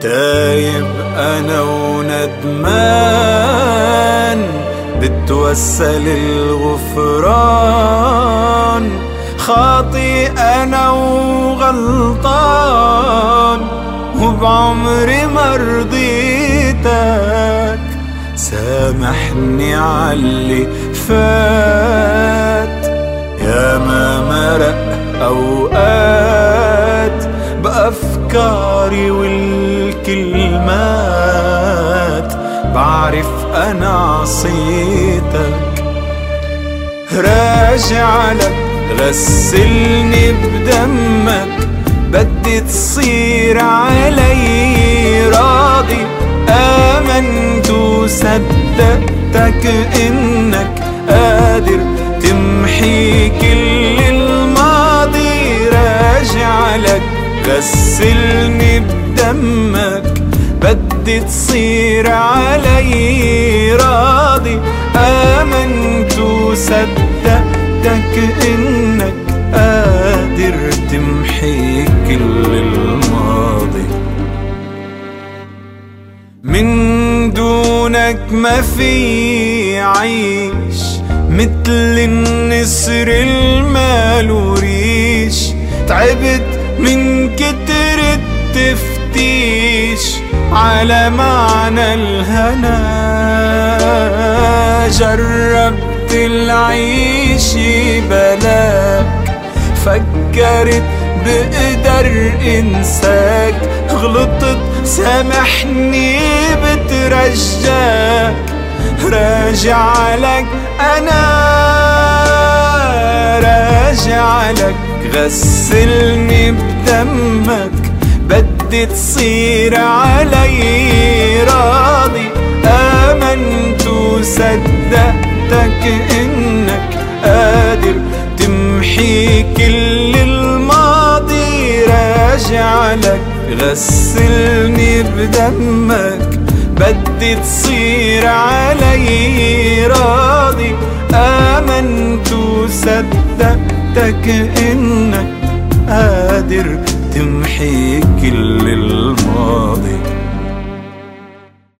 تايب أنا وندمان، بتوسل الغفران. خاطي أنا وغلطان، وبعمري ما رضيتك. سامحني عاللي فات، يا ما مرق أوقات بأفكاري والكلمات. بعرف أنا عصيتك، راجع لك غسلني بدمك. بدي تصير علي راضي، آمنت وصدقتك إنك قادر تمحي كل الماضي. راجع لك غسلني بدمك، بدي تصير علي راضي. آمنت وصدقتك إنك قادر تمحي كل الماضي. من دونك ما في عيش، مثل النسر المال ريش. تعبت من كتر التفتيش على معنى الهنا. جربت العيش بلاك، فكرت بقدر انساك. غلطت سامحني بترجاك. راجع لك أنا، راجع لك غسلني بدمك. بدي تصير علي راضي، آمنت وصدقتك إنك قادر تمحي كل الماضي. راجع لك غسلني بدمك، بدي تصير علي راضي. آمنت وصدقتك إنك قادر تمحي كل الماضي.